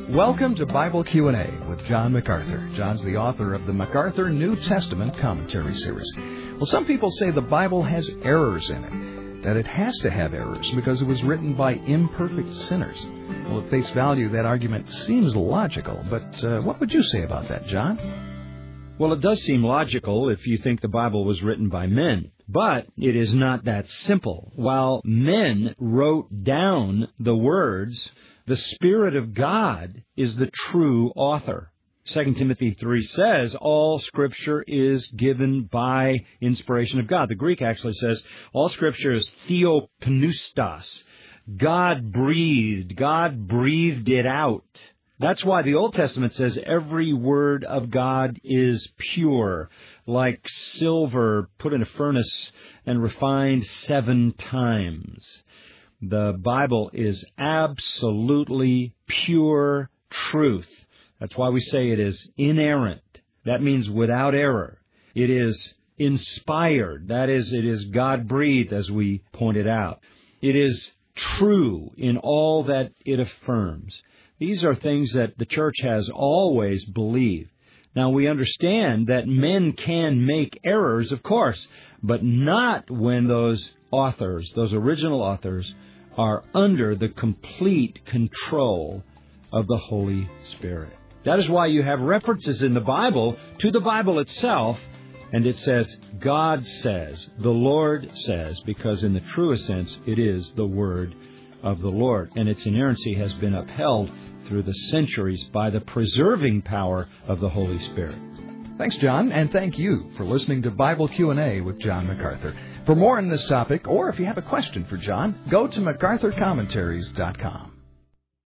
Welcome to Bible Q&A with John MacArthur. John's the author of the MacArthur New Testament Commentary Series. Well, some people say the Bible has errors in it, that it has to have errors because it was written by imperfect sinners. Well, at face value, that argument seems logical, but what would you say about that, John? Well, it does seem logical if you think the Bible was written by men. But it is not that simple. While men wrote down the words, the Spirit of God is the true author. 2 Timothy 3 says, all Scripture is given by inspiration of God. The Greek actually says, all Scripture is theopneustos. God breathed it out. That's why the Old Testament says every word of God is pure, like silver put in a furnace and refined 7 times. The Bible is absolutely pure truth. That's why we say it is inerrant. That means without error. It is inspired. That is, it is God-breathed, as we pointed out. It is true in all that it affirms. These are things that the church has always believed. Now, we understand that men can make errors, of course, but not when those authors, those original authors, are under the complete control of the Holy Spirit. That is why you have references in the Bible to the Bible itself, and it says, God says, the Lord says, because in the truest sense, it is the Word of the Lord, and its inerrancy has been upheld through the centuries by the preserving power of the Holy Spirit. Thanks, John, and thank you for listening to Bible Q&A with John MacArthur. For more on this topic, or if you have a question for John, go to MacArthurCommentaries.com.